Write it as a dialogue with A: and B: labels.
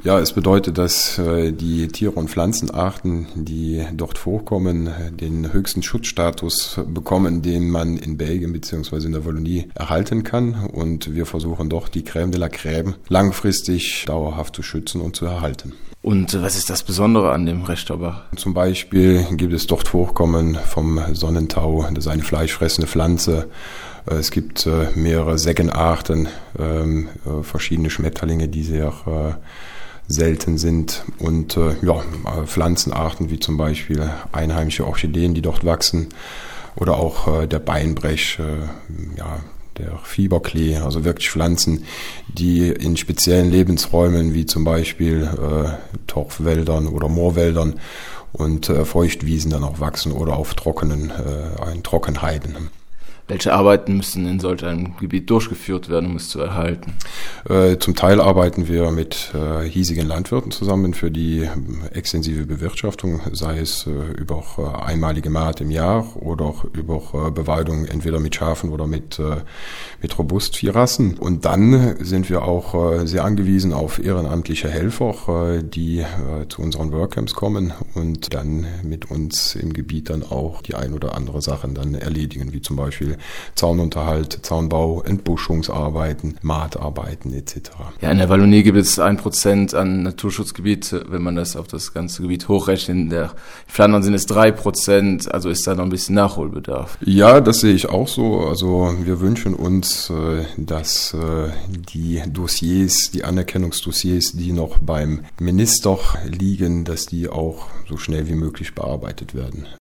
A: Ja, es bedeutet, dass die Tiere- und Pflanzenarten, die dort vorkommen, den höchsten Schutzstatus bekommen, den man in Belgien bzw. in der Wallonie erhalten kann. Und wir versuchen doch, die Crème de la Crème langfristig dauerhaft zu schützen und zu erhalten.
B: Und was ist das Besondere an dem Rechterbach?
A: Zum Beispiel gibt es dort Vorkommen vom Sonnentau, das ist eine fleischfressende Pflanze. Es gibt mehrere Seggenarten, verschiedene Schmetterlinge, die sehr selten sind und Pflanzenarten wie zum Beispiel einheimische Orchideen, die dort wachsen oder auch der Beinbrech, der Fieberklee, also wirklich Pflanzen, die in speziellen Lebensräumen wie zum Beispiel Torfwäldern oder Moorwäldern und Feuchtwiesen dann auch wachsen oder auf Trockenheiden.
B: Welche Arbeiten müssen in solch einem Gebiet durchgeführt werden, um es zu erhalten?
A: Zum Teil arbeiten wir mit hiesigen Landwirten zusammen für die extensive Bewirtschaftung, sei es über einmalige Maat im Jahr oder auch über Beweidung entweder mit Schafen oder mit Robustvierrassen. Und dann sind wir auch sehr angewiesen auf ehrenamtliche Helfer, die zu unseren Workcamps kommen und dann mit uns im Gebiet dann auch die ein oder andere Sachen dann erledigen, wie zum Beispiel Zaununterhalt, Zaunbau, Entbuschungsarbeiten, Maatarbeiten etc.
B: Ja, in der Wallonie gibt es 1% an Naturschutzgebiet, wenn man das auf das ganze Gebiet hochrechnet. In Flandern sind es 3%, also ist da noch ein bisschen Nachholbedarf.
A: Ja, das sehe ich auch so. Also wir wünschen uns, dass die Dossiers, die Anerkennungsdossiers, die noch beim Minister liegen, dass die auch so schnell wie möglich bearbeitet werden.